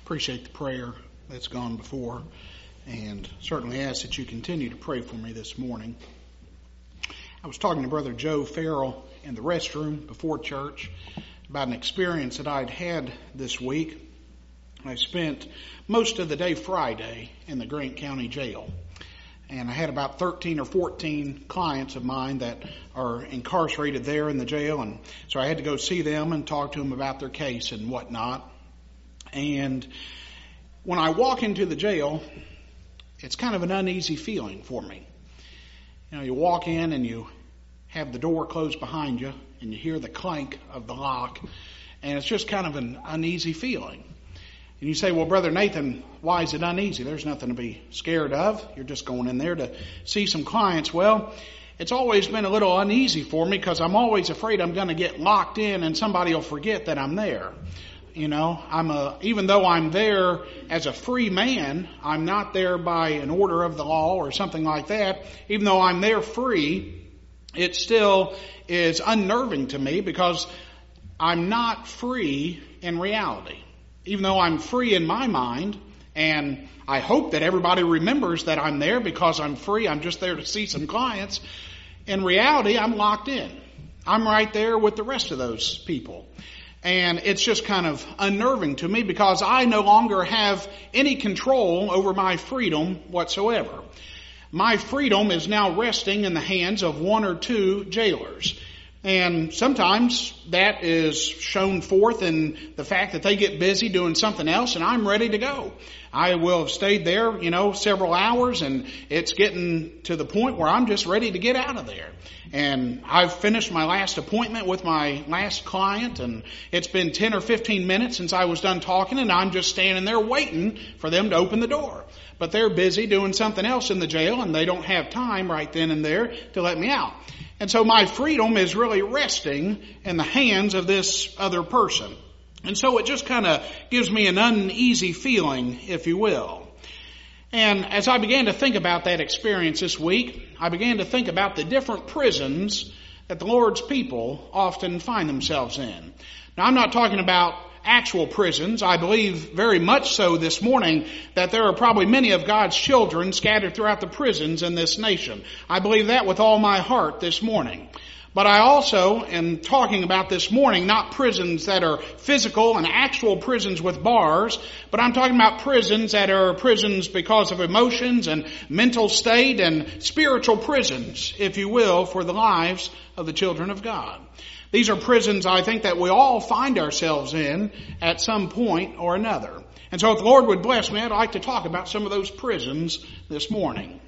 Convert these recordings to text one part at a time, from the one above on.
Appreciate the prayer that's gone before, and certainly ask that you continue to pray for me this morning. I was talking to Brother Joe Farrell in the restroom before church about an experience that I'd had this week. I spent most of the day Friday in the Grant County Jail, and I had about 13 or 14 clients of mine that are incarcerated there in the jail, and so I had to go see them and talk to them about their case and whatnot. And when I walk into the jail, it's kind of an uneasy feeling for me. You know, you walk in and you have the door closed behind you and you hear the clank of the lock, and it's just kind of an uneasy feeling. And you say, well, Brother Nathan, why is it uneasy? There's nothing to be scared of. You're just going in there to see some clients. Well, it's always been a little uneasy for me because I'm always afraid I'm going to get locked in and somebody will forget that I'm there. You know, even though I'm there as a free man, I'm not there by an order of the law or something like that. Even though I'm there free, it still is unnerving to me because I'm not free in reality. Even though I'm free in my mind, and I hope that everybody remembers that I'm there because I'm free, I'm just there to see some clients. In reality, I'm locked in. I'm right there with the rest of those people. And it's just kind of unnerving to me because I no longer have any control over my freedom whatsoever. My freedom is now resting in the hands of one or two jailers. And sometimes that is shown forth in the fact that they get busy doing something else and I'm ready to go. I will have stayed there, several hours, and it's getting to the point where I'm just ready to get out of there. And I've finished my last appointment with my last client, and it's been 10 or 15 minutes since I was done talking, and I'm just standing there waiting for them to open the door. But they're busy doing something else in the jail, and they don't have time right then and there to let me out. And so my freedom is really resting in the hands of this other person. And so it just kind of gives me an uneasy feeling, if you will. And as I began to think about that experience this week, I began to think about the different prisons that the Lord's people often find themselves in. Now, I'm not talking about actual prisons. I believe very much so this morning that there are probably many of God's children scattered throughout the prisons in this nation. I believe that with all my heart this morning. But I also am talking about this morning not prisons that are physical and actual prisons with bars, but I'm talking about prisons that are prisons because of emotions and mental state and spiritual prisons, if you will, for the lives of the children of God. These are prisons, I think, that we all find ourselves in at some point or another. And so if the Lord would bless me, I'd like to talk about some of those prisons this morning.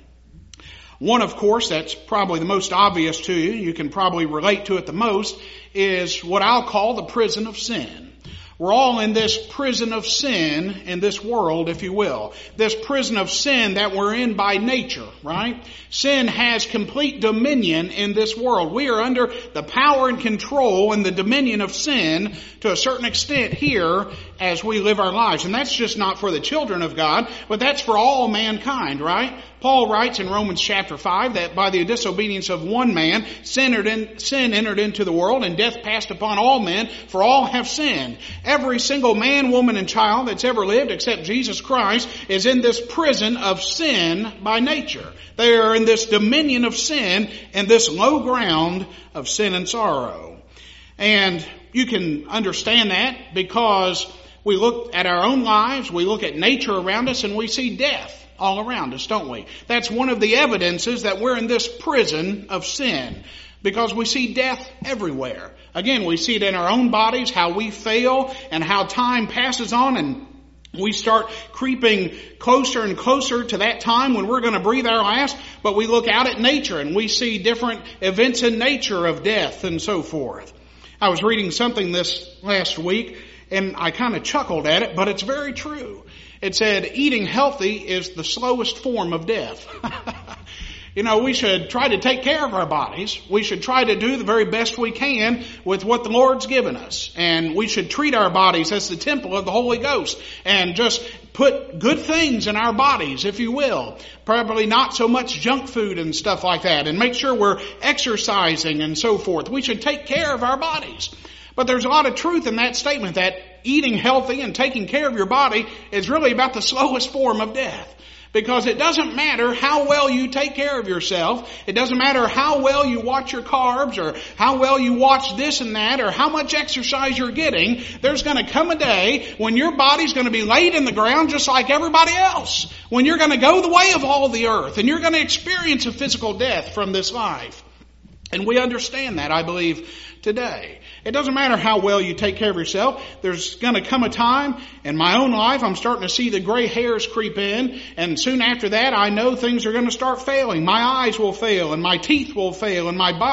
One, of course, that's probably the most obvious to you, you can probably relate to it the most, is what I'll call the prison of sin. We're all in this prison of sin in this world, if you will. This prison of sin that we're in by nature, right? Sin has complete dominion in this world. We are under the power and control and the dominion of sin to a certain extent here as we live our lives. And that's just not for the children of God, but that's for all mankind, right? Paul writes in Romans chapter 5 that by the disobedience of one man, sin entered into the world, and death passed upon all men, for all have sinned. Every single man, woman, and child that's ever lived except Jesus Christ is in this prison of sin by nature. They are in this dominion of sin and this low ground of sin and sorrow. And you can understand that because we look at our own lives, we look at nature around us, and we see death all around us, don't we? That's one of the evidences that we're in this prison of sin, because we see death everywhere. Again, we see it in our own bodies, how we fail and how time passes on, and we start creeping closer and closer to that time when we're going to breathe our last. But we look out at nature and we see different events in nature of death and so forth. I was reading something this last week and I kind of chuckled at it, but it's very true. It said, eating healthy is the slowest form of death. We should try to take care of our bodies. We should try to do the very best we can with what the Lord's given us. And we should treat our bodies as the temple of the Holy Ghost and just put good things in our bodies, if you will. Probably not so much junk food and stuff like that. And make sure we're exercising and so forth. We should take care of our bodies. But there's a lot of truth in that statement that eating healthy and taking care of your body is really about the slowest form of death. Because it doesn't matter how well you take care of yourself. It doesn't matter how well you watch your carbs or how well you watch this and that or how much exercise you're getting. There's going to come a day when your body's going to be laid in the ground just like everybody else. When you're going to go the way of all the earth and you're going to experience a physical death from this life. And we understand that, I believe, today. It doesn't matter how well you take care of yourself. There's going to come a time in my own life I'm starting to see the gray hairs creep in, and soon after that I know things are going to start failing. My eyes will fail, and my teeth will fail, and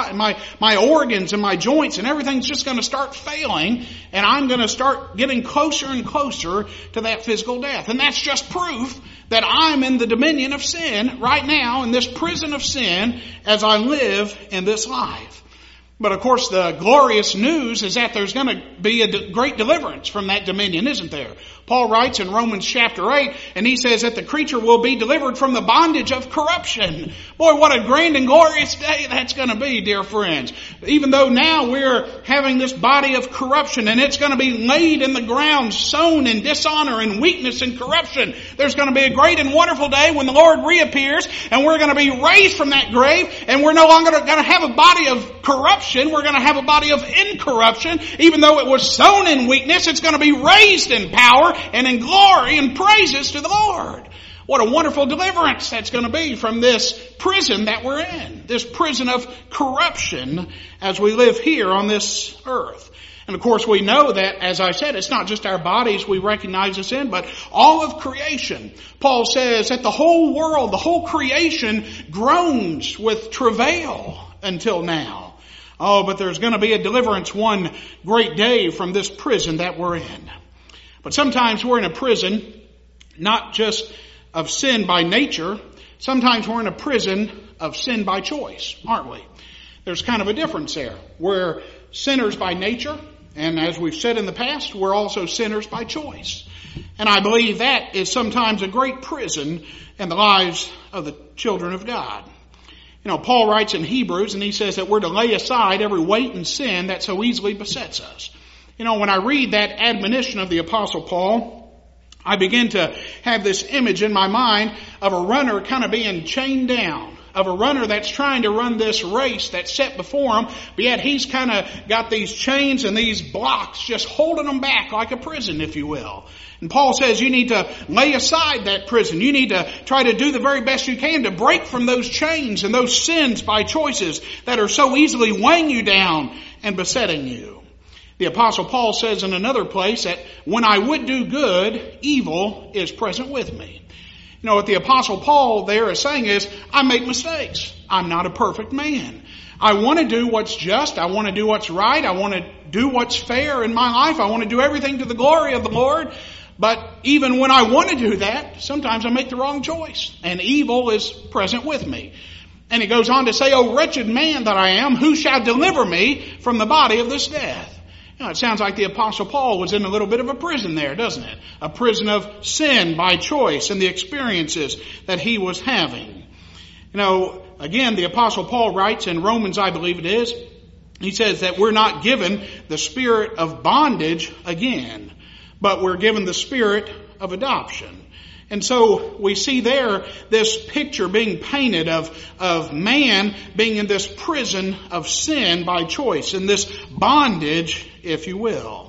my organs and my joints and everything's just going to start failing, and I'm going to start getting closer and closer to that physical death. And that's just proof that I'm in the dominion of sin right now, in this prison of sin, as I live in this life. But of course the glorious news is that there's going to be a great deliverance from that dominion, isn't there? Paul writes in Romans chapter 8, and he says that the creature will be delivered from the bondage of corruption. Boy, what a grand and glorious day that's going to be, dear friends. Even though now we're having this body of corruption and it's going to be laid in the ground, sown in dishonor and weakness and corruption, there's going to be a great and wonderful day when the Lord reappears and we're going to be raised from that grave, and we're no longer going to have a body of corruption. We're going to have a body of incorruption. Even though it was sown in weakness, it's going to be raised in power and in glory and praises to the Lord. What a wonderful deliverance that's going to be from this prison that we're in. This prison of corruption as we live here on this earth. And of course we know that, as I said, it's not just our bodies we recognize this in, but all of creation. Paul says that the whole world, the whole creation groans with travail until now. Oh, but there's going to be a deliverance one great day from this prison that we're in. But sometimes we're in a prison, not just of sin by nature. Sometimes we're in a prison of sin by choice, aren't we? There's kind of a difference there. We're sinners by nature, and as we've said in the past, we're also sinners by choice. And I believe that is sometimes a great prison in the lives of the children of God. You know, Paul writes in Hebrews, and he says that we're to lay aside every weight and sin that so easily besets us. You know, when I read that admonition of the Apostle Paul, I begin to have this image in my mind of a runner kind of being chained down, of a runner that's trying to run this race that's set before him, but yet he's kind of got these chains and these blocks just holding him back like a prison, if you will. And Paul says you need to lay aside that prison. You need to try to do the very best you can to break from those chains and those sins by choices that are so easily weighing you down and besetting you. The Apostle Paul says in another place that when I would do good, evil is present with me. You know, what the Apostle Paul there is saying is, I make mistakes. I'm not a perfect man. I want to do what's just. I want to do what's right. I want to do what's fair in my life. I want to do everything to the glory of the Lord. But even when I want to do that, sometimes I make the wrong choice, and evil is present with me. And he goes on to say, O wretched man that I am, who shall deliver me from the body of this death? You know, it sounds like the Apostle Paul was in a little bit of a prison there, doesn't it? A prison of sin by choice and the experiences that he was having. You know, again, the Apostle Paul writes in Romans, I believe it is, he says that we're not given the spirit of bondage again, but we're given the spirit of adoption. And so we see there this picture being painted of man being in this prison of sin by choice, in this bondage, if you will.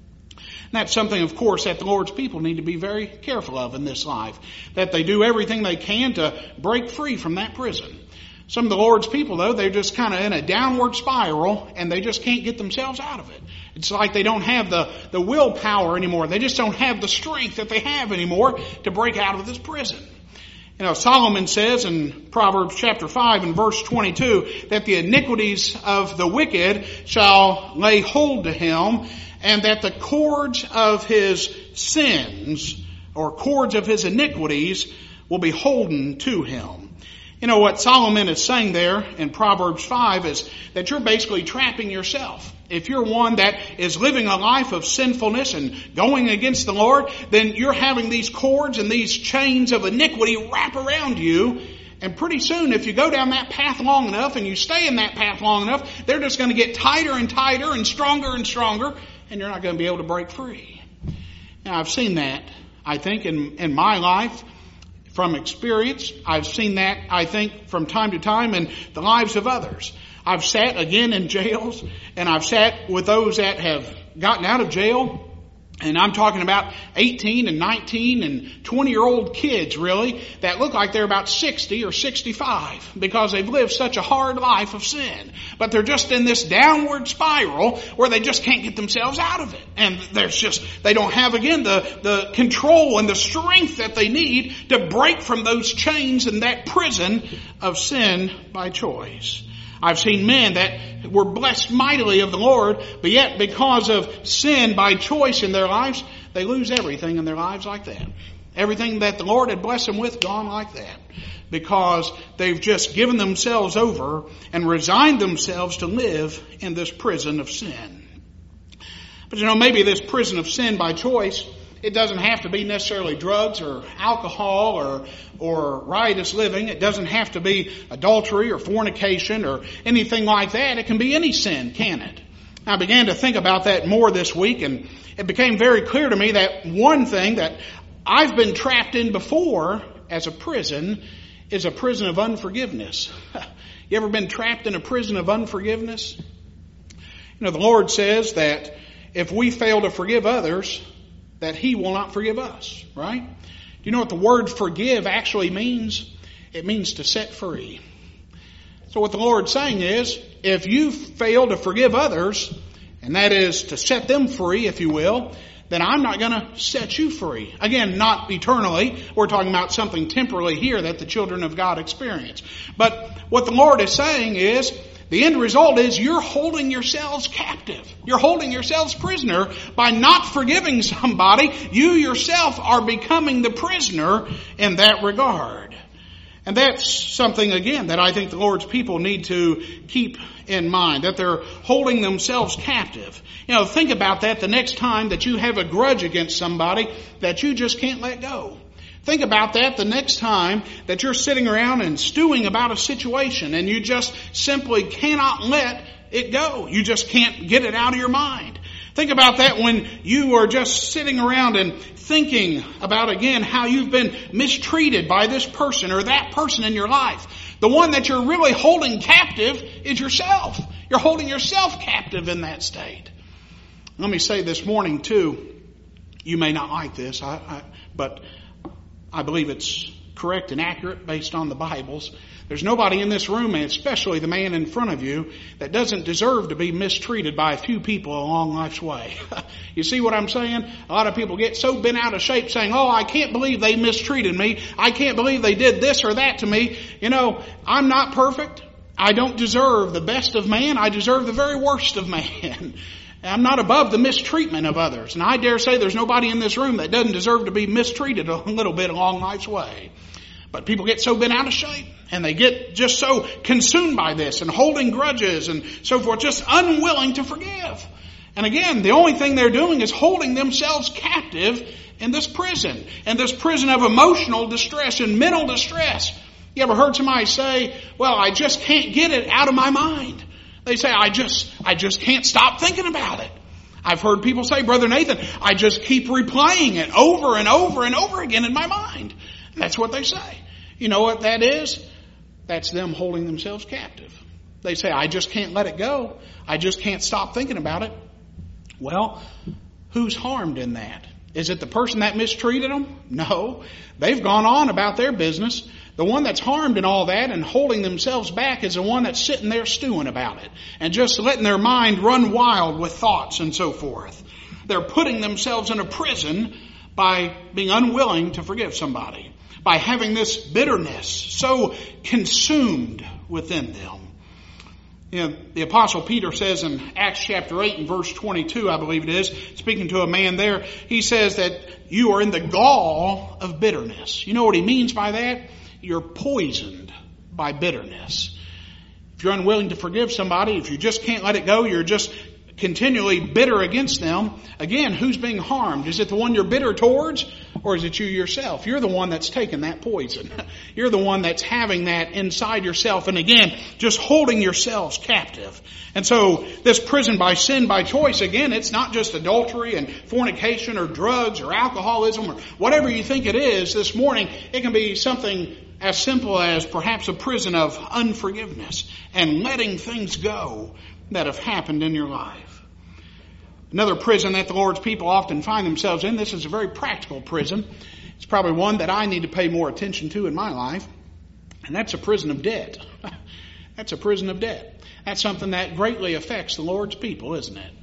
And that's something, of course, that the Lord's people need to be very careful of in this life, that they do everything they can to break free from that prison. Some of the Lord's people, though, they're just kind of in a downward spiral, and they just can't get themselves out of it. It's like they don't have the willpower anymore. They just don't have the strength that they have anymore to break out of this prison. You know, Solomon says in Proverbs chapter 5 and verse 22 that the iniquities of the wicked shall lay hold to him, and that the cords of his sins, or cords of his iniquities, will be holden to him. You know, what Solomon is saying there in Proverbs 5 is that you're basically trapping yourself. If you're one that is living a life of sinfulness and going against the Lord, then you're having these cords and these chains of iniquity wrap around you. And pretty soon, if you go down that path long enough and you stay in that path long enough, they're just going to get tighter and tighter and stronger, and you're not going to be able to break free. And I've seen that, I think, in my life from experience. I've seen that, I think, from time to time in the lives of others. I've sat again in jails, and I've sat with those that have gotten out of jail. And I'm talking about 18 and 19 and 20-year-old kids, really, that look like they're about 60 or 65 because they've lived such a hard life of sin. But they're just in this downward spiral where they just can't get themselves out of it. And they don't have, again, the control and the strength that they need to break from those chains and that prison of sin by choice. I've seen men that were blessed mightily of the Lord, but yet because of sin by choice in their lives, they lose everything in their lives like that. Everything that the Lord had blessed them with, gone like that. Because they've just given themselves over and resigned themselves to live in this prison of sin. But maybe this prison of sin by choice, it doesn't have to be necessarily drugs or alcohol or riotous living. It doesn't have to be adultery or fornication or anything like that. It can be any sin, can it? I began to think about that more this week, and it became very clear to me that one thing that I've been trapped in before as a prison is a prison of unforgiveness. You ever been trapped in a prison of unforgiveness? The Lord says that if we fail to forgive others, that He will not forgive us, right? Do you know what the word forgive actually means? It means to set free. So what the Lord's saying is, if you fail to forgive others, and that is to set them free, if you will, then I'm not going to set you free. Again, not eternally. We're talking about something temporally here that the children of God experience. But what the Lord is saying is, the end result is you're holding yourselves captive. You're holding yourselves prisoner by not forgiving somebody. You yourself are becoming the prisoner in that regard. And that's something, again, that I think the Lord's people need to keep in mind, that they're holding themselves captive. Think about that the next time that you have a grudge against somebody that you just can't let go. Think about that the next time that you're sitting around and stewing about a situation and you just simply cannot let it go. You just can't get it out of your mind. Think about that when you are just sitting around and thinking about, again, how you've been mistreated by this person or that person in your life. The one that you're really holding captive is yourself. You're holding yourself captive in that state. Let me say this morning, too, you may not like this, but I believe it's correct and accurate based on the Bibles. There's nobody in this room, and especially the man in front of you, that doesn't deserve to be mistreated by a few people along life's way. You see what I'm saying? A lot of people get so bent out of shape saying, oh, I can't believe they mistreated me. I can't believe they did this or that to me. I'm not perfect. I don't deserve the best of man. I deserve the very worst of man. I'm not above the mistreatment of others. And I dare say there's nobody in this room that doesn't deserve to be mistreated a little bit along life's way. But people get so bent out of shape and they get just so consumed by this and holding grudges and so forth, just unwilling to forgive. And again, the only thing they're doing is holding themselves captive in this prison of emotional distress and mental distress. You ever heard somebody say, well, I just can't get it out of my mind? They say, I just can't stop thinking about it. I've heard people say, Brother Nathan, I just keep replaying it over and over and over again in my mind. And that's what they say. You know what that is? That's them holding themselves captive. They say, I just can't let it go. I just can't stop thinking about it. Well, who's harmed in that? Is it the person that mistreated them? No. They've gone on about their business. The one that's harmed in all that and holding themselves back is the one that's sitting there stewing about it and just letting their mind run wild with thoughts and so forth. They're putting themselves in a prison by being unwilling to forgive somebody, by having this bitterness so consumed within them. The Apostle Peter says in Acts chapter 8 and verse 22, I believe it is, speaking to a man there, he says that you are in the gall of bitterness. You know what he means by that? You're poisoned by bitterness. If you're unwilling to forgive somebody, if you just can't let it go, you're just continually bitter against them. Again, who's being harmed? Is it the one you're bitter towards? or is it you yourself? You're the one that's taken that poison. You're the one that's having that inside yourself. And again, just holding yourselves captive. And so this prison by sin by choice, again, it's not just adultery and fornication or drugs or alcoholism or whatever you think it is this morning. It can be something as simple as perhaps a prison of unforgiveness and letting things go that have happened in your life. Another prison that the Lord's people often find themselves in, this is a very practical prison. It's probably one that I need to pay more attention to in my life, and that's a prison of debt. That's a prison of debt. That's something that greatly affects the Lord's people, isn't it?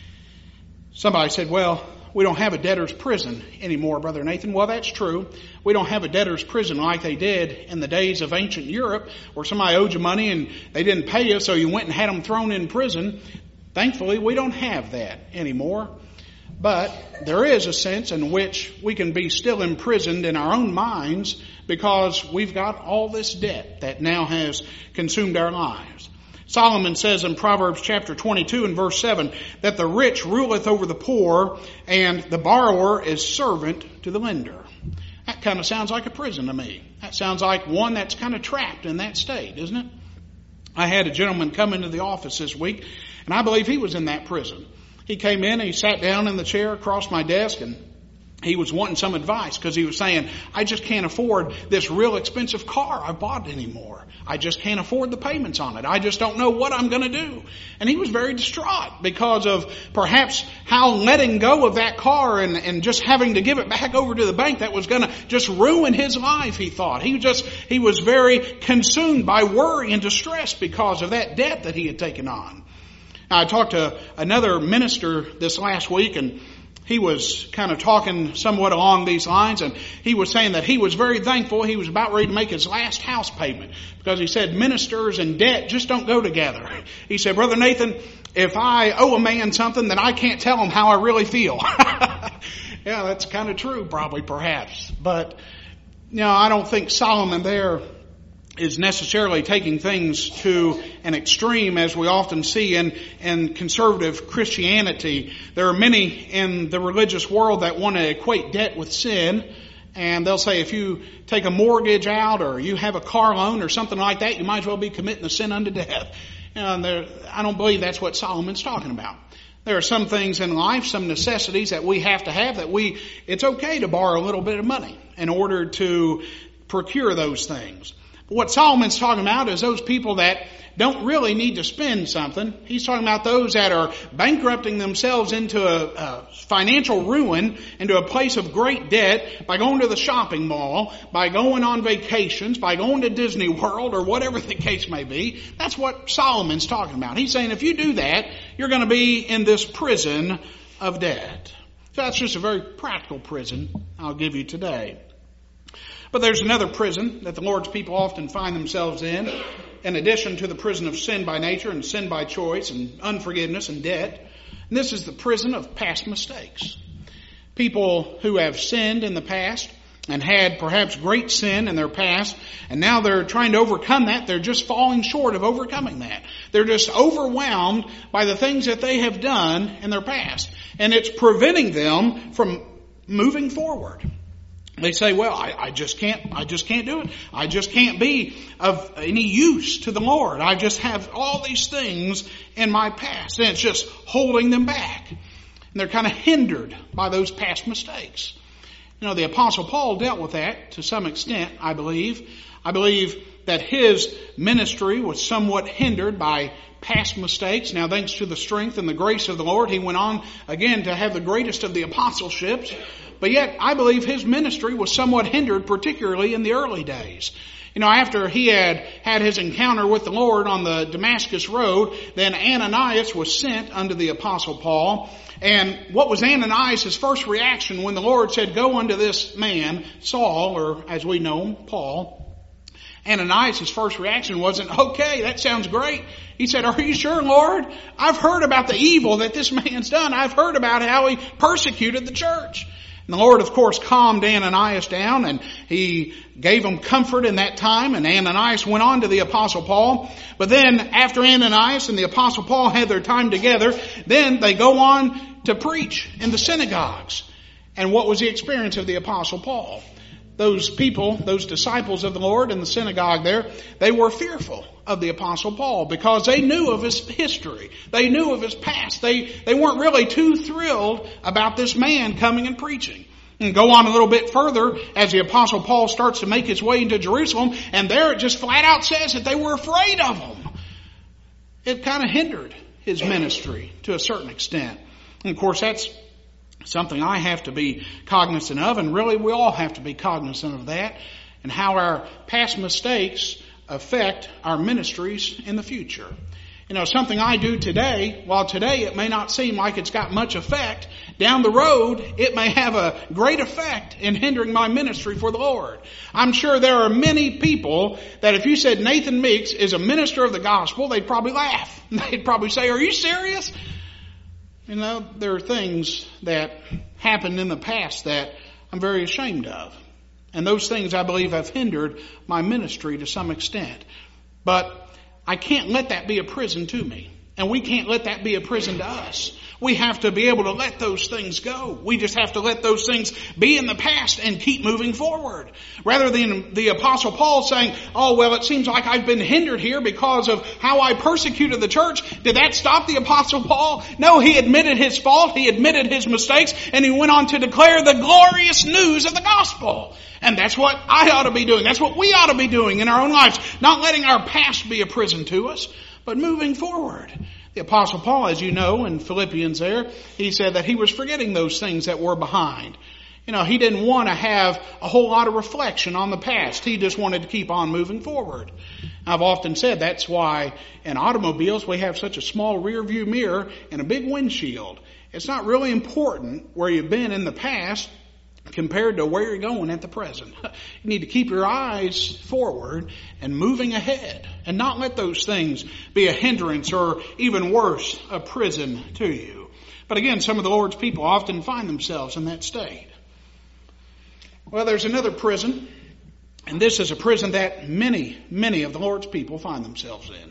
Somebody said, well, we don't have a debtor's prison anymore, Brother Nathan. Well, that's true. We don't have a debtor's prison like they did in the days of ancient Europe, where somebody owed you money and they didn't pay you, so you went and had them thrown in prison. Thankfully, we don't have that anymore. But there is a sense in which we can be still imprisoned in our own minds because we've got all this debt that now has consumed our lives. Solomon says in Proverbs chapter 22 and verse 7 that the rich ruleth over the poor and the borrower is servant to the lender. That kind of sounds like a prison to me. That sounds like one that's kind of trapped in that state, isn't it? I had a gentleman come into the office this week, and I believe he was in that prison. He came in and he sat down in the chair across my desk, and he was wanting some advice because he was saying, I just can't afford this real expensive car I bought anymore. I just can't afford the payments on it. I just don't know what I'm going to do. And he was very distraught because of perhaps how letting go of that car and just having to give it back over to the bank, that was going to just ruin his life, he thought. He was very consumed by worry and distress because of that debt that he had taken on. Now, I talked to another minister this last week, and he was kind of talking somewhat along these lines, and he was saying that he was very thankful. He was about ready to make his last house payment because he said ministers and debt just don't go together. He said, Brother Nathan, if I owe a man something, then I can't tell him how I really feel. Yeah, that's kind of true, probably, perhaps. But, I don't think Solomon there is necessarily taking things to an extreme, as we often see in conservative Christianity. There are many in the religious world that want to equate debt with sin, and they'll say if you take a mortgage out or you have a car loan or something like that, you might as well be committing a sin unto death. I don't believe that's what Solomon's talking about. There are some things in life, some necessities that we have to have it's okay to borrow a little bit of money in order to procure those things. What Solomon's talking about is those people that don't really need to spend something. He's talking about those that are bankrupting themselves into a financial ruin, into a place of great debt by going to the shopping mall, by going on vacations, by going to Disney World, or whatever the case may be. That's what Solomon's talking about. He's saying if you do that, you're going to be in this prison of debt. So that's just a very practical prison I'll give you today. But there's another prison that the Lord's people often find themselves in addition to the prison of sin by nature and sin by choice and unforgiveness and debt. And this is the prison of past mistakes. People who have sinned in the past and had perhaps great sin in their past, and now they're trying to overcome that. They're just falling short of overcoming that. They're just overwhelmed by the things that they have done in their past. And it's preventing them from moving forward. They say, well, I just can't do it. I just can't be of any use to the Lord. I just have all these things in my past, and it's just holding them back. And they're kind of hindered by those past mistakes. The Apostle Paul dealt with that to some extent, I believe. I believe that his ministry was somewhat hindered by past mistakes. Now, thanks to the strength and the grace of the Lord, he went on again to have the greatest of the apostleships. But yet, I believe his ministry was somewhat hindered, particularly in the early days. After he had his encounter with the Lord on the Damascus Road, then Ananias was sent unto the Apostle Paul. And what was Ananias' first reaction when the Lord said, go unto this man, Saul, or as we know him, Paul? Ananias' first reaction wasn't, okay, that sounds great. He said, are you sure, Lord? I've heard about the evil that this man's done. I've heard about how he persecuted the church. And the Lord, of course, calmed Ananias down, and he gave him comfort in that time, and Ananias went on to the Apostle Paul. But then, after Ananias and the Apostle Paul had their time together, then they go on to preach in the synagogues. And what was the experience of the Apostle Paul? Those people, those disciples of the Lord in the synagogue there, they were fearful of the Apostle Paul because they knew of his history. They knew of his past. They weren't really too thrilled about this man coming and preaching. And go on a little bit further as the Apostle Paul starts to make his way into Jerusalem, and there it just flat out says that they were afraid of him. It kind of hindered his ministry to a certain extent. And of course that's something I have to be cognizant of, and really we all have to be cognizant of that, and how our past mistakes affect our ministries in the future. You know, something I do today, while today it may not seem like it's got much effect, down the road it may have a great effect in hindering my ministry for the Lord. I'm sure there are many people that if you said Nathan Meeks is a minister of the gospel, they'd probably laugh. They'd probably say, "Are you serious?" You know, there are things that happened in the past that I'm very ashamed of. And those things, I believe, have hindered my ministry to some extent. But I can't let that be a prison to me. And we can't let that be a prison to us. We have to be able to let those things go. We just have to let those things be in the past and keep moving forward. Rather than the Apostle Paul saying, "Oh, well, it seems like I've been hindered here because of how I persecuted the church." Did that stop the Apostle Paul? No, he admitted his fault. He admitted his mistakes. And he went on to declare the glorious news of the gospel. And that's what I ought to be doing. That's what we ought to be doing in our own lives. Not letting our past be a prison to us, but moving forward. The Apostle Paul, as you know, in Philippians there, he said that he was forgetting those things that were behind. You know, he didn't want to have a whole lot of reflection on the past. He just wanted to keep on moving forward. I've often said that's why in automobiles we have such a small rear view mirror and a big windshield. It's not really important where you've been in the past compared to where you're going at the present. You need to keep your eyes forward and moving ahead and not let those things be a hindrance or even worse, a prison to you. But again, some of the Lord's people often find themselves in that state. Well, there's another prison, and this is a prison that many of the Lord's people find themselves in.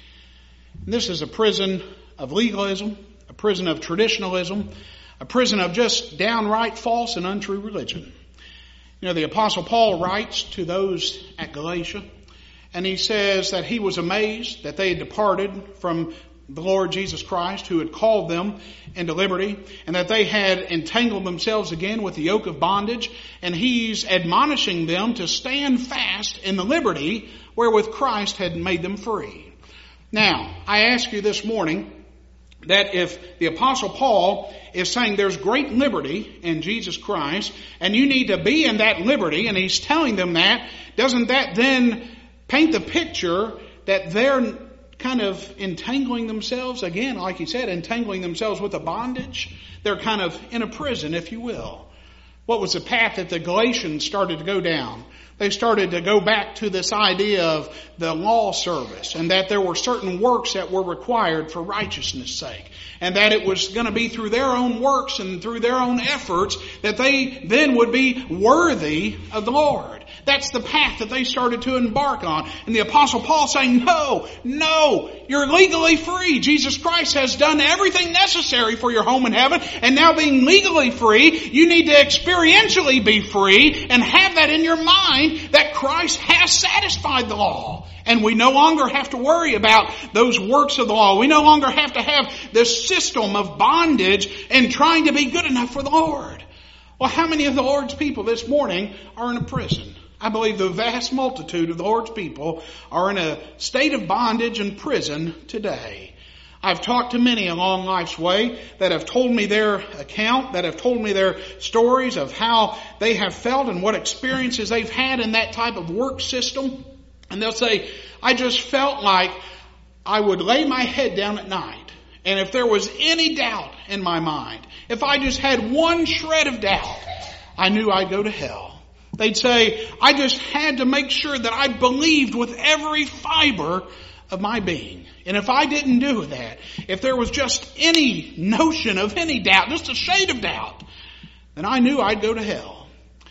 This is a prison of legalism, a prison of traditionalism, a prison of just downright false and untrue religion. You know, the Apostle Paul writes to those at Galatia, and he says that he was amazed that they had departed from the Lord Jesus Christ, who had called them into liberty, and that they had entangled themselves again with the yoke of bondage, and he's admonishing them to stand fast in the liberty wherewith Christ had made them free. Now, I ask you this morning, that if the Apostle Paul is saying there's great liberty in Jesus Christ, and you need to be in that liberty, and he's telling them that, doesn't that then paint the picture that they're kind of entangling themselves, again, like he said, entangling themselves with a bondage? They're kind of in a prison, if you will. What was the path that the Galatians started to go down? They started to go back to this idea of the law service, and that there were certain works that were required for righteousness' sake, and that it was going to be through their own works and through their own efforts that they then would be worthy of the Lord. That's the path that they started to embark on. And the Apostle Paul saying, no, you're legally free. Jesus Christ has done everything necessary for your home in heaven. And now being legally free, you need to experientially be free and have that in your mind that Christ has satisfied the law. And we no longer have to worry about those works of the law. We no longer have to have this system of bondage and trying to be good enough for the Lord. Well, how many of the Lord's people this morning are in a prison? I believe the vast multitude of the Lord's people are in a state of bondage and prison today. I've talked to many along life's way that have told me their account, that have told me their stories of how they have felt and what experiences they've had in that type of work system. And they'll say, I just felt like I would lay my head down at night, and if there was any doubt in my mind, if I just had one shred of doubt, I knew I'd go to hell. They'd say, I just had to make sure that I believed with every fiber of my being. And if I didn't do that, if there was just any notion of any doubt, just a shade of doubt, then I knew I'd go to hell.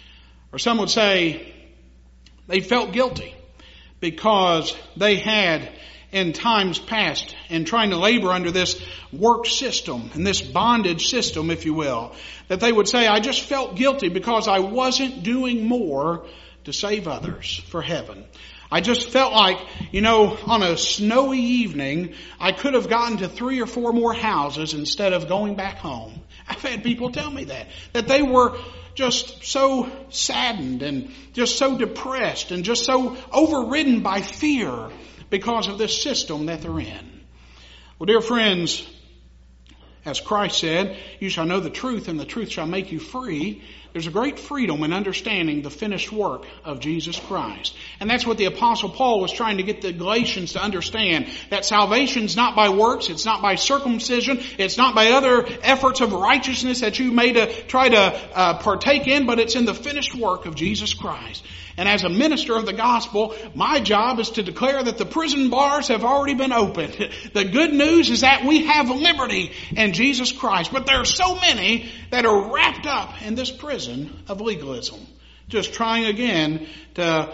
Or some would say they felt guilty because they had in times past and trying to labor under this work system and this bondage system, if you will, that they would say, I just felt guilty because I wasn't doing more to save others for heaven. I just felt like, on a snowy evening, I could have gotten to 3 or 4 more houses instead of going back home. I've had people tell me that they were just so saddened and just so depressed and just so overridden by fear because of this system that they're in. Well, dear friends, as Christ said, you shall know the truth and the truth shall make you free. There's a great freedom in understanding the finished work of Jesus Christ. And that's what the Apostle Paul was trying to get the Galatians to understand. That salvation's not by works, it's not by circumcision, it's not by other efforts of righteousness that you may try to partake in, but it's in the finished work of Jesus Christ. And as a minister of the gospel, my job is to declare that the prison bars have already been opened. The good news is that we have liberty in Jesus Christ. But there are so many that are wrapped up in this prison of legalism, just trying again to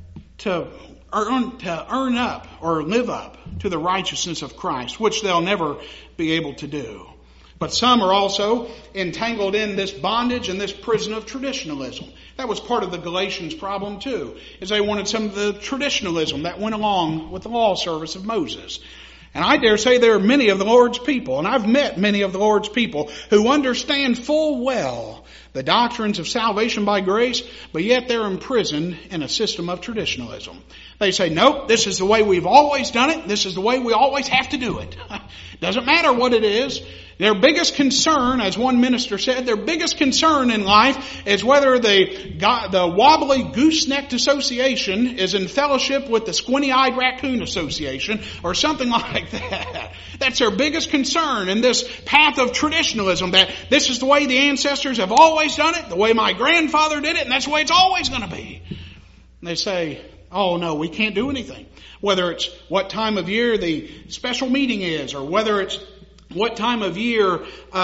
earn up or live up to the righteousness of Christ, which they'll never be able to do. But some are also entangled in this bondage and this prison of traditionalism. That was part of the Galatians' problem too, is they wanted some of the traditionalism that went along with the law service of Moses. And I dare say there are many of the Lord's people, and I've met many of the Lord's people who understand full well the doctrines of salvation by grace, but yet they're imprisoned in a system of traditionalism. They say, nope, this is the way we've always done it. This is the way we always have to do it. Doesn't matter what it is. Their biggest concern, as one minister said, their biggest concern in life is whether the wobbly goose-necked association is in fellowship with the squinty-eyed raccoon association or something like that. That's their biggest concern in this path of traditionalism, that this is the way the ancestors have always done it, the way my grandfather did it, and that's the way it's always going to be. And they say, oh no, we can't do anything. Whether it's what time of year the special meeting is, or whether it's what time of year,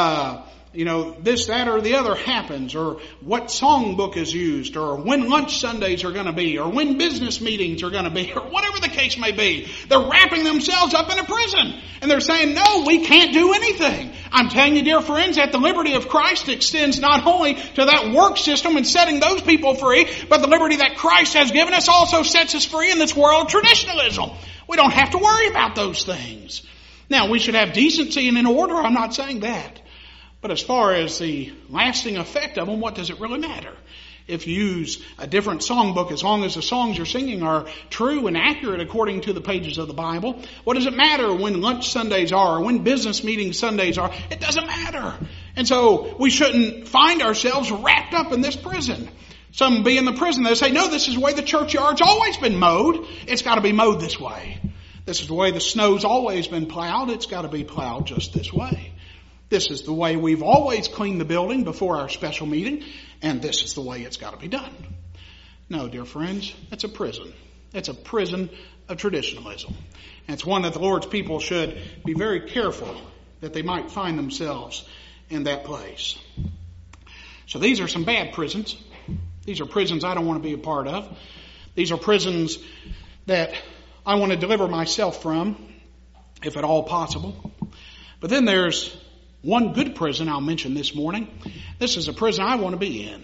this, that, or the other happens, or what songbook is used, or when lunch Sundays are going to be, or when business meetings are going to be, or whatever the case may be. They're wrapping themselves up in a prison. And they're saying, no, we can't do anything. I'm telling you, dear friends, that the liberty of Christ extends not only to that work system and setting those people free, but the liberty that Christ has given us also sets us free in this world of traditionalism. We don't have to worry about those things. Now, we should have decency and in order. I'm not saying that. But as far as the lasting effect of them, what does it really matter? If you use a different songbook, as long as the songs you're singing are true and accurate according to the pages of the Bible, what does it matter when lunch Sundays are or when business meeting Sundays are? It doesn't matter. And so we shouldn't find ourselves wrapped up in this prison. Some be in the prison, they say, no, this is the way the churchyard's always been mowed. It's got to be mowed this way. This is the way the snow's always been plowed. It's got to be plowed just this way. This is the way we've always cleaned the building before our special meeting, and this is the way it's got to be done. No, dear friends, it's a prison. It's a prison of traditionalism. And it's one that the Lord's people should be very careful that they might find themselves in that place. So these are some bad prisons. These are prisons I don't want to be a part of. These are prisons that I want to deliver myself from, if at all possible. But then there's one good prison I'll mention this morning. This is a prison I want to be in.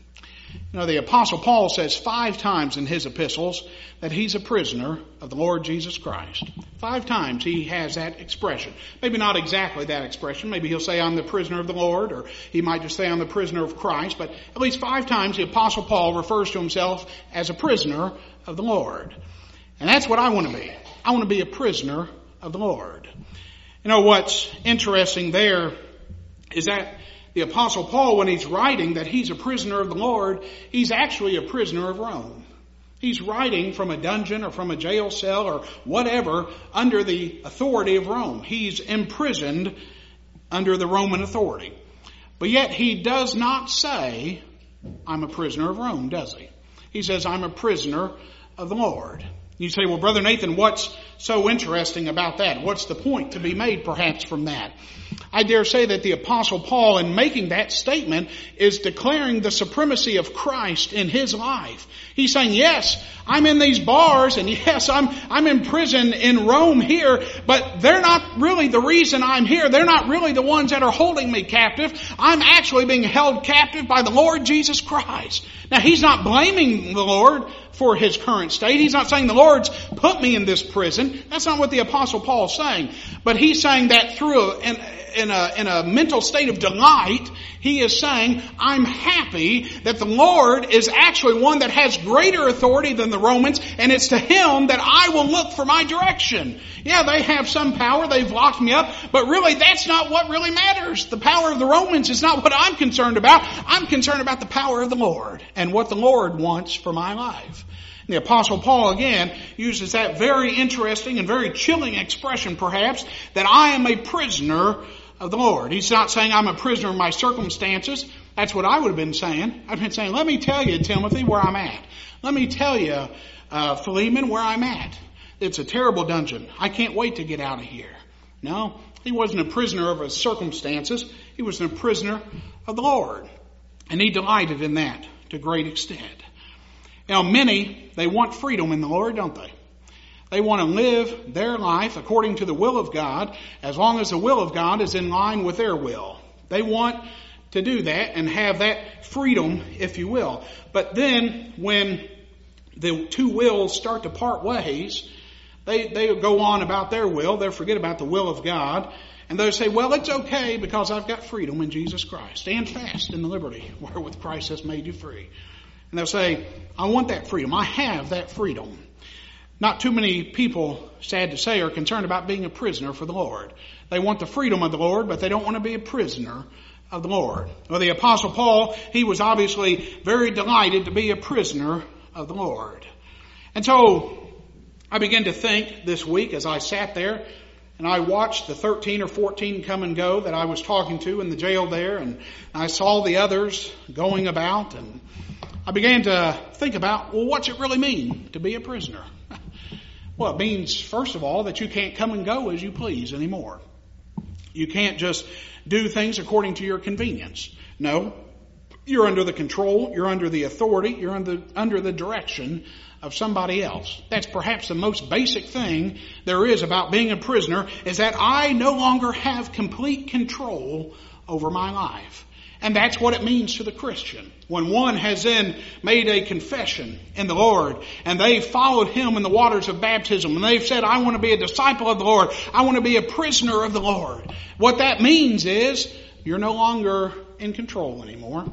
The Apostle Paul says 5 times in his epistles that he's a prisoner of the Lord Jesus Christ. 5 times he has that expression. Maybe not exactly that expression. Maybe he'll say, I'm the prisoner of the Lord, or he might just say, I'm the prisoner of Christ. But at least 5 times the Apostle Paul refers to himself as a prisoner of the Lord. And that's what I want to be. I want to be a prisoner of the Lord. What's interesting there is that the Apostle Paul, when he's writing that he's a prisoner of the Lord, he's actually a prisoner of Rome. He's writing from a dungeon or from a jail cell or whatever under the authority of Rome. He's imprisoned under the Roman authority. But yet he does not say, I'm a prisoner of Rome, does he? He says, I'm a prisoner of the Lord. You say, well, Brother Nathan, what's so interesting about that? What's the point to be made perhaps from that? I dare say that the Apostle Paul, in making that statement, is declaring the supremacy of Christ in his life. He's saying, yes, I'm in these bars, and yes, I'm in prison in Rome here, but they're not really the reason I'm here. They're not really the ones that are holding me captive. I'm actually being held captive by the Lord Jesus Christ. Now, he's not blaming the Lord for his current state. He's not saying the Lord's put me in this prison. That's not what the Apostle Paul is saying. But he's saying that through in a mental state of delight, he is saying, I'm happy that the Lord is actually one that has greater authority than the Romans, and it's to him that I will look for my direction. Yeah, they have some power. They've locked me up. But really, that's not what really matters. The power of the Romans is not what I'm concerned about. I'm concerned about the power of the Lord and what the Lord wants for my life. The Apostle Paul, again, uses that very interesting and very chilling expression, perhaps, that I am a prisoner of the Lord. He's not saying I'm a prisoner of my circumstances. That's what I would have been saying. I've been saying, let me tell you, Timothy, where I'm at. Let me tell you, Philemon, where I'm at. It's a terrible dungeon. I can't wait to get out of here. No, he wasn't a prisoner of his circumstances. He was a prisoner of the Lord. And he delighted in that to a great extent. You know, many, they want freedom in the Lord, don't they? They want to live their life according to the will of God, as long as the will of God is in line with their will. They want to do that and have that freedom, if you will. But then when the two wills start to part ways, they go on about their will. They forget about the will of God. And they say, well, it's okay because I've got freedom in Jesus Christ. Stand fast in the liberty wherewith Christ has made you free. And they'll say, I want that freedom. I have that freedom. Not too many people, sad to say, are concerned about being a prisoner for the Lord. They want the freedom of the Lord, but they don't want to be a prisoner of the Lord. Well, the Apostle Paul, he was obviously very delighted to be a prisoner of the Lord. And so I began to think this week as I sat there and I watched the 13 or 14 come and go that I was talking to in the jail there, and I saw the others going about, and I began to think about, well, what's it really mean to be a prisoner? Well, it means, first of all, that you can't come and go as you please anymore. You can't just do things according to your convenience. No, you're under the control, you're under the authority, you're under the direction of somebody else. That's perhaps the most basic thing there is about being a prisoner, is that I no longer have complete control over my life. And that's what it means to the Christian. When one has then made a confession in the Lord, and they've followed him in the waters of baptism, and they've said, I want to be a disciple of the Lord, I want to be a prisoner of the Lord. What that means is, you're no longer in control anymore.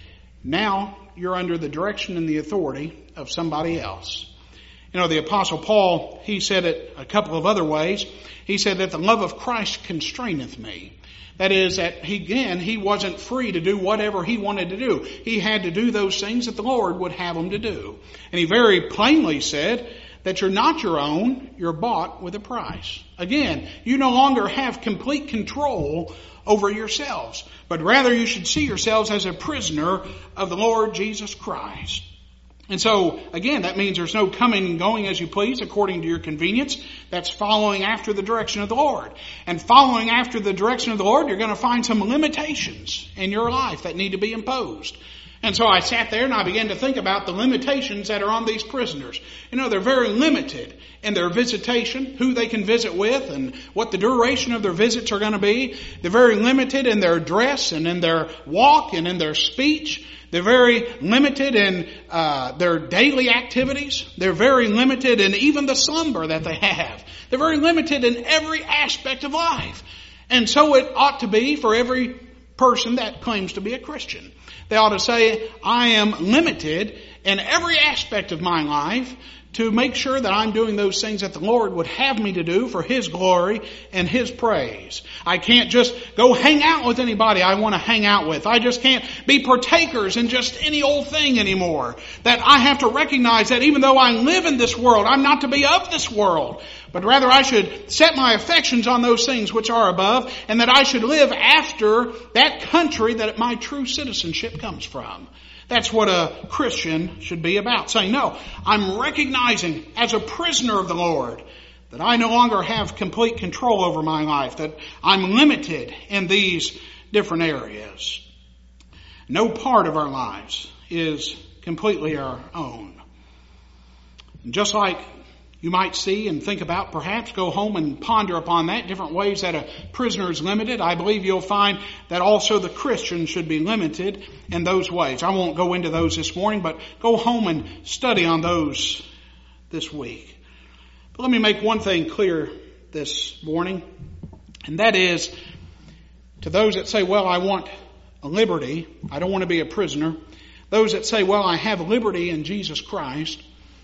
Now, you're under the direction and the authority of somebody else. You know, the Apostle Paul, he said it a couple of other ways. He said that the love of Christ constraineth me. That is, that he wasn't free to do whatever he wanted to do. He had to do those things that the Lord would have him to do. And he very plainly said that you're not your own, you're bought with a price. Again, you no longer have complete control over yourselves, but rather you should see yourselves as a prisoner of the Lord Jesus Christ. And so, again, that means there's no coming and going as you please according to your convenience. That's following after the direction of the Lord. And following after the direction of the Lord, you're going to find some limitations in your life that need to be imposed. And so I sat there and I began to think about the limitations that are on these prisoners. You know, they're very limited in their visitation, who they can visit with, and what the duration of their visits are going to be. They're very limited in their dress and in their walk and in their speech. They're very limited in their daily activities. They're very limited in even the slumber that they have. They're very limited in every aspect of life. And so it ought to be for every person that claims to be a Christian. They ought to say, I am limited in every aspect of my life to make sure that I'm doing those things that the Lord would have me to do for His glory and His praise. I can't just go hang out with anybody I want to hang out with. I just can't be partakers in just any old thing anymore. That I have to recognize that even though I live in this world, I'm not to be of this world. But rather I should set my affections on those things which are above, and that I should live after that country that my true citizenship comes from. That's what a Christian should be about. Saying, no, I'm recognizing as a prisoner of the Lord that I no longer have complete control over my life, that I'm limited in these different areas. No part of our lives is completely our own. And just like you might see and think about, perhaps go home and ponder upon that, different ways that a prisoner is limited, I believe you'll find that also the Christian should be limited in those ways. I won't go into those this morning, but go home and study on those this week. But let me make one thing clear this morning, and that is to those that say, well, I want a liberty, I don't want to be a prisoner. Those that say, well, I have liberty in Jesus Christ.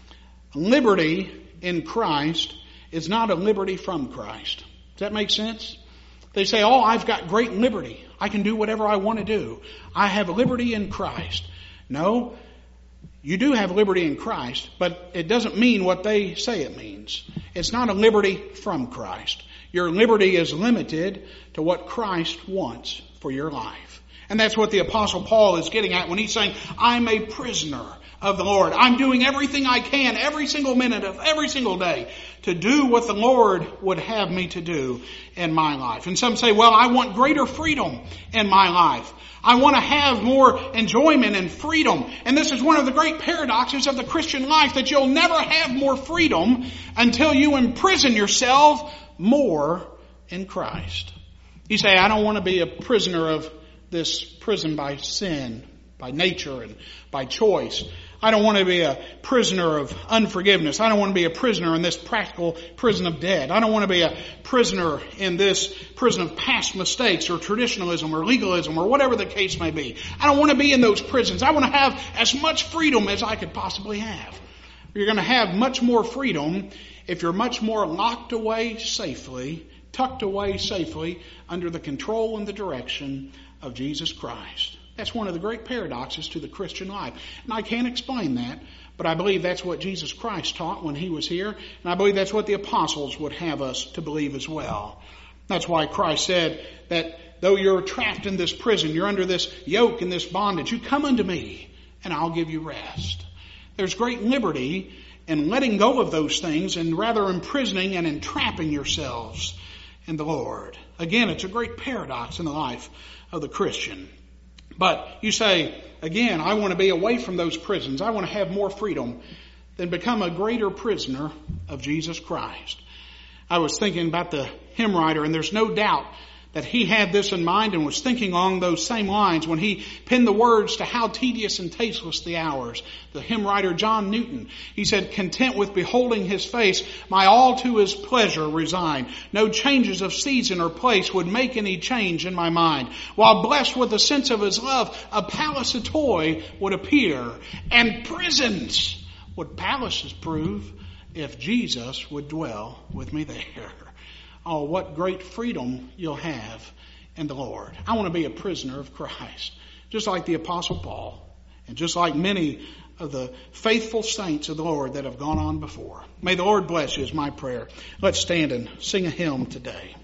Liberty in Christ is not a liberty from Christ. Does that make sense? They say, oh, I've got great liberty. I can do whatever I want to do. I have liberty in Christ. No, you do have liberty in Christ, but it doesn't mean what they say it means. It's not a liberty from Christ. Your liberty is limited to what Christ wants for your life. And that's what the Apostle Paul is getting at when he's saying, I'm a prisoner of the Lord. I'm doing everything I can every single minute of every single day to do what the Lord would have me to do in my life. And some say, well, I want greater freedom in my life. I want to have more enjoyment and freedom. And this is one of the great paradoxes of the Christian life, that you'll never have more freedom until you imprison yourself more in Christ. You say, I don't want to be a prisoner of this prison by sin, by nature, and by choice. I don't want to be a prisoner of unforgiveness. I don't want to be a prisoner in this practical prison of debt. I don't want to be a prisoner in this prison of past mistakes or traditionalism or legalism or whatever the case may be. I don't want to be in those prisons. I want to have as much freedom as I could possibly have. You're going to have much more freedom if you're much more locked away safely, tucked away safely under the control and the direction of Jesus Christ. That's one of the great paradoxes to the Christian life. And I can't explain that, but I believe that's what Jesus Christ taught when he was here. And I believe that's what the apostles would have us to believe as well. That's why Christ said that though you're trapped in this prison, you're under this yoke and this bondage, you come unto me and I'll give you rest. There's great liberty in letting go of those things and rather imprisoning and entrapping yourselves in the Lord. Again, it's a great paradox in the life of the Christian. But you say, again, I want to be away from those prisons. I want to have more freedom. Then become a greater prisoner of Jesus Christ. I was thinking about the hymn writer, and there's no doubt that he had this in mind and was thinking along those same lines when he penned the words to How Tedious and Tasteless the Hours. The hymn writer John Newton, he said, content with beholding his face, my all to his pleasure resign. No changes of season or place would make any change in my mind. While blessed with a sense of his love, a palace a toy would appear. And prisons would palaces prove if Jesus would dwell with me there. Oh, what great freedom you'll have in the Lord. I want to be a prisoner of Christ, just like the Apostle Paul, and just like many of the faithful saints of the Lord that have gone on before. May the Lord bless you is my prayer. Let's stand and sing a hymn today.